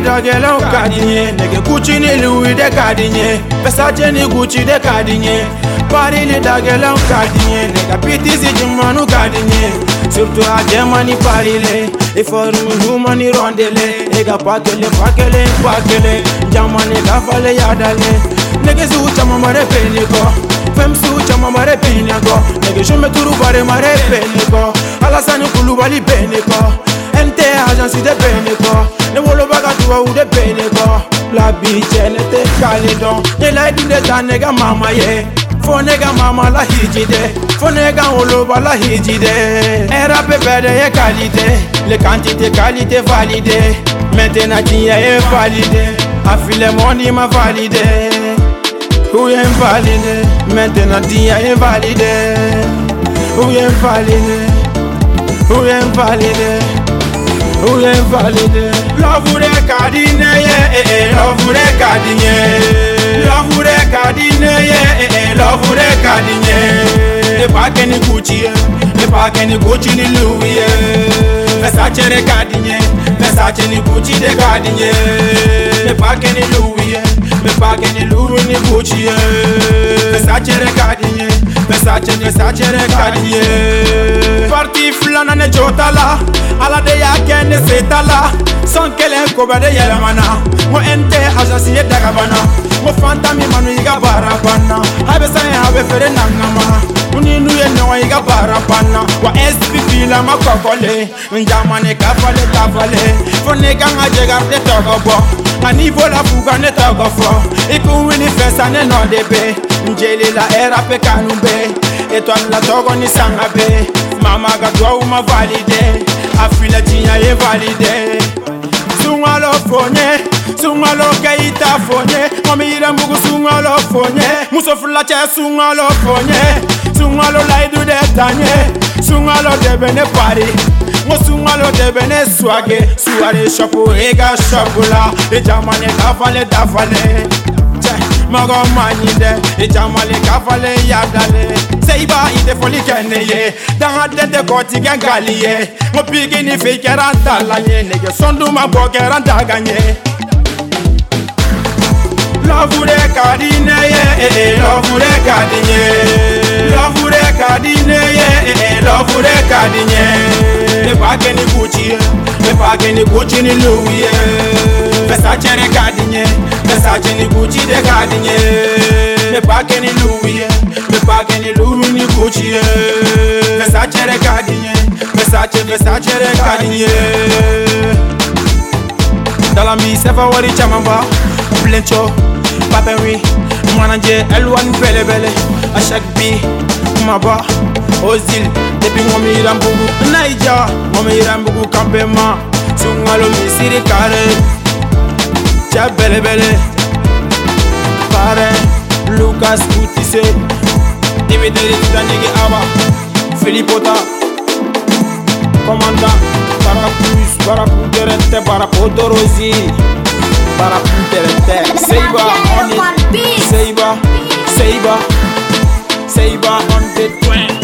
dagela kadinye nege Gucci ni Louis de kadinye Versace ni Gucci de kadinye Paris li dagela kadinye nega PTZ jimanu kadinye surtout à Germany Paris le et for me ni rondele ega pakele jamani gafale yadale nege su chama mare peniko fem su chama mare peniko nege je me turu bare mare peniko Alassane Coulibaly peniko NT agence de peniko ne wolo baga tuwa u de peniko la biche ne te kalidon ne la du de ta nega mama ye fo nega mama la hijide fo nega wolo la hijide era pepe de qualité les quantités qualité validées maintenant dia est validé affile money m'a validé ou invalidé maintenant dia est validé ou invalidé ou invalidé ou invalidé love de kadine ye love de kadine love de kadine ye love de kadine e pa que ni Gucci e pa que ni Gucci ni Louis Versace de kadine Versace ni Gucci de kadine e pa que ni Louis e pa que ni Louis ni Gucci Versace de kadine Versace de kadine parti flana ne jotala ala de ya kene setala son kelen ko bade yelamana mo ente agence ye dagabana mo fantami manu iga barabana abe sai abe fere nangama uninu ye no iga barabana wa SPP la makokole njamane kafale kafale fone kanga jega de togobo ani vola fuga ne togofo iku wini fesa ne no debe njeli la era pe kanumbe étoile la togo ni sangabe mama ga doa uma valide afile tinha e valide sungalo keita fonye mami ira mbugu sungalo fonye musofula che sungalo fonye sungalo laidu de tanye sungalo de bene pari mo sungalo de bene swage suare shopu ega shopula e jamane dafale mago manide e jamale kafale yadale seiba ide foli keneye dan de koti gangaliye mo pigi ni fe keranta lanye nege sondu ma bo keranta ganye love de kadine ye love de kadine love de kadine ye love de kadine e pa que ni Gucci e pa que ni Gucci ni Louis Versace de kadine Versace ni Gucci de kadine me pa que ni Louis me pa que ni Louis ni Gucci Versace de kadine Versace de kadine dans la mi sefa wari chamamba plencho papenwi mananje L1 bele a chaque bi maba ozil depuis mo mi rambugu naija mo mi rambugu campement sungalo mi siri kare cha bele pare Lucas Boutisse Dimitri Tanigi Aba Filipota commandant Barapou Derente Barapou Dorosi Barapou Derente Seiba on it Seiba on the twin